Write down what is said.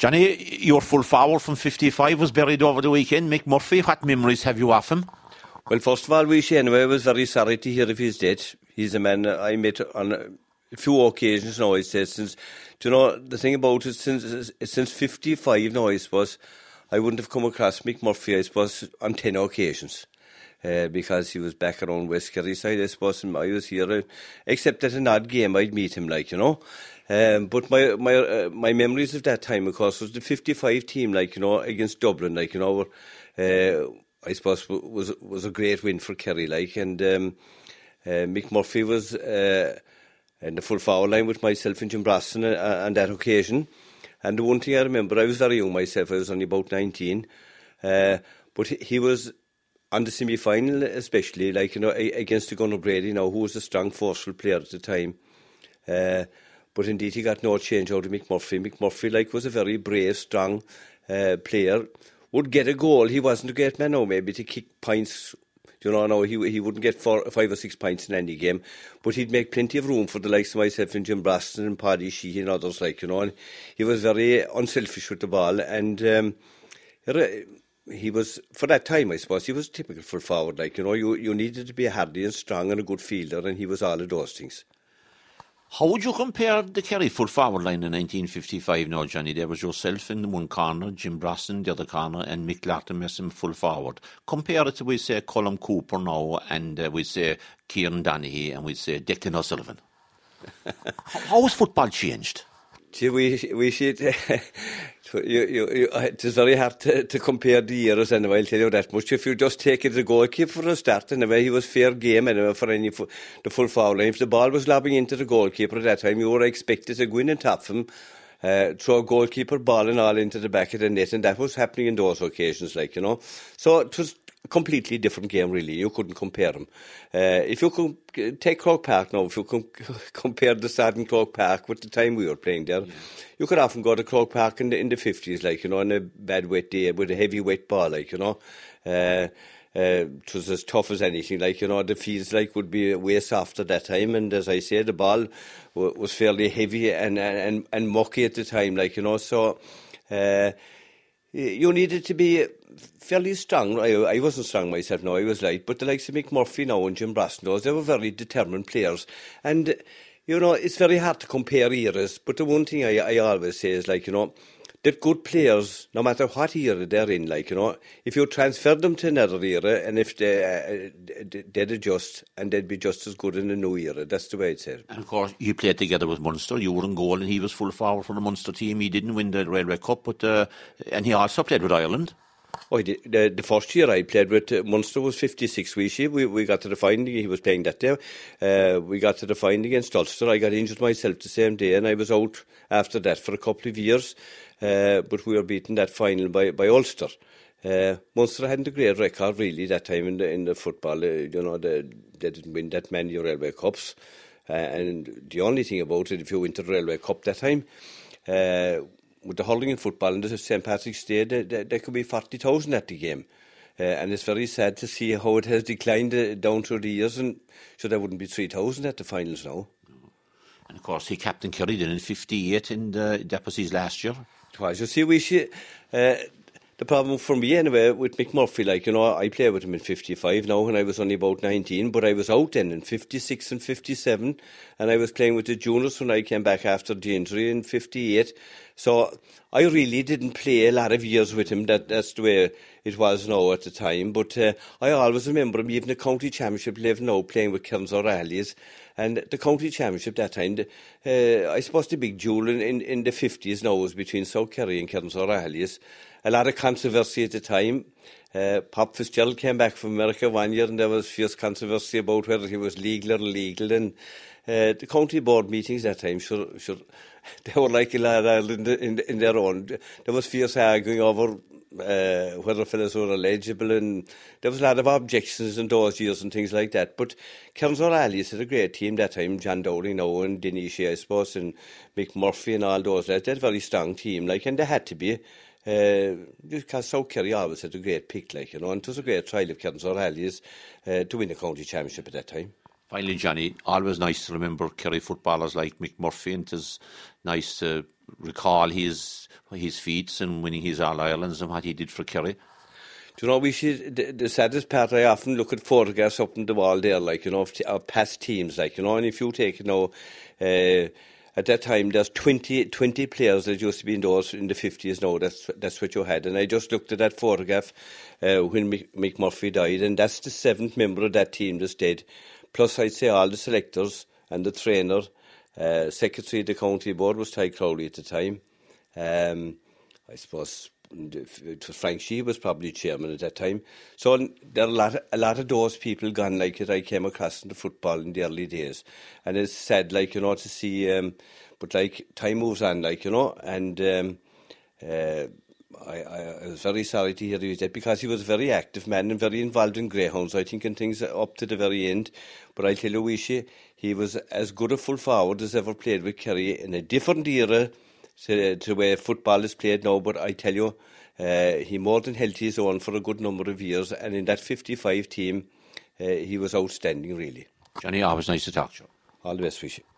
Johnny, your full forward from 55 was buried over the weekend. Mick Murphy, what memories have you of him? Well, first of all, I was very sorry to hear of his death. He's a man I met on a few occasions now, I said, since, the thing about it, since 55 now, I suppose, I wouldn't have come across Mick Murphy, I suppose, on 10 occasions. Because he was back around West Kerry side, I suppose, and I was here, except at an odd game, I'd meet him, But my memories of that time, of course, was the 55 team, against Dublin, I suppose was a great win for Kerry, and Mick Murphy was in the full forward line with myself and Jim Braston on that occasion. And the one thing I remember, I was very young myself, I was only about 19, but he was on the semi-final especially, against the Gunnar Brady who was a strong, forceful player at the time. But indeed, he got no change out of Mick Murphy. Mick Murphy, was a very brave, strong player. Would get a goal. He wasn't a great man maybe to kick points. He wouldn't get 5 or 6 points in any game. But he'd make plenty of room for the likes of myself and Jim Braston and Paddy Sheehy and others, And he was very unselfish with the ball. And he was, for that time, I suppose, he was typical full forward. You needed to be hardy and strong and a good fielder, and he was all of those things. How would you compare the Kerry full forward line in 1955 now, Johnny? There was yourself in the one corner, Jim Braston in the other corner, and Mick Larkham as full forward. Compare it to, we say, Colm Cooper now, and we say Kieran Donaghy, and we say Declan O'Sullivan. How has football changed? Gee, we should. It is very hard to compare the years anyway, I'll tell you that much. If you just take it as a goalkeeper for a start, anyway, he was fair game anyway for the full foul line. If the ball was lobbing into the goalkeeper at that time, you were expected to go in and tap him, throw a goalkeeper ball and all into the back of the net, and that was happening in those occasions, So it was a completely different game, really. You couldn't compare them. If you take Croke Park now, if you compare the start in Croke Park with the time we were playing there, you could often go to Croke Park in the 50s, on a bad wet day with a heavy wet ball, it was as tough as anything, the fields would be way soft at that time, and as I say, the ball was fairly heavy and mucky at the time, so you needed to be fairly strong. I wasn't strong myself now, I was light, but the likes of Mick Murphy now and Jim Braston, they were very determined players, and it's very hard to compare eras, but the one thing I always say is, that good players, no matter what era they're in, if you transfer them to another era, and if they'd adjust, and they'd be just as good in a new era. That's the way it's said. And of course, you played together with Munster. You were in goal, and he was full forward for the Munster team. He didn't win the Railway Cup, but and he also played with Ireland. Oh, he did. The first year I played with Munster was 56. We got to the final. He was playing that day. We got to the final against Ulster. I got injured myself the same day, and I was out after that for a couple of years. But we were beaten that final by Ulster. Munster hadn't a great record really that time in the football. They didn't win that many Railway Cups. And the only thing about it, if you win the Railway Cup that time, with the hurling and football in the St. Patrick's Day, there could be 40,000 at the game. And it's very sad to see how it has declined down through the years, and so there wouldn't be 3,000 at the finals now. And of course, he captained Kerry in 58 in that was his last year. Twice. You see, the problem for me anyway with Mick Murphy, I played with him in 55 now when I was only about 19, but I was out then in 56 and 57, and I was playing with the juniors when I came back after the injury in 58. So I really didn't play a lot of years with him. That's the way it was now at the time. But I always remember him even the county championship level now playing with Kearns O'Reilly's. And the county championship that time, I suppose the big jewel in the 50s now was between South Kerry and Kearns O'Reilly's. A lot of controversy at the time. Pop Fitzgerald came back from America one year and there was fierce controversy about whether he was legal or illegal. And the county board meetings that time, sure, they were like a lot in their own. There was fierce arguing over whether fellas were eligible, and there was a lot of objections in those years and things like that. But Kearns O'Reilly's had a great team that time, John Dowling now and Denny Shea, I suppose, and Mick Murphy and all those. They had a very strong team, and they had to be. Because South Kerry always had a great pick, and it was a great trial of Kearns O'Reilly's to win the county championship at that time. Finally, Johnny, always nice to remember Kerry footballers like Mick Murphy, and it's nice to recall his feats and winning his All-Irelands and what he did for Kerry. Do you know, the saddest part, I often look at photographs up on the wall there, like, you know, of past teams, like, you know, and if you take, you know, at that time, there's 20 players that used to be indoors in the 50s now. That's what you had. And I just looked at that photograph when Mick Murphy died, and that's the 7th member of that team that's dead. Plus, I'd say all the selectors and the trainer, secretary of the county board was Ty Crowley at the time. I suppose it was Frank Sheehy was probably chairman at that time. So there are a lot of those people gone like it I came across in the football in the early days. And it's sad, like, you know, to see, but like time moves on, like, you know, and I was very sorry to hear he was dead because he was a very active man and very involved in greyhounds, I think, and things up to the very end. But I tell you, Wishy, he was as good a full forward as ever played with Kerry in a different era to the way football is played now. But I tell you, he more than held his own for a good number of years, and in that 55 team, he was outstanding, really. Johnny, always nice to talk to you. All the best, Wishy.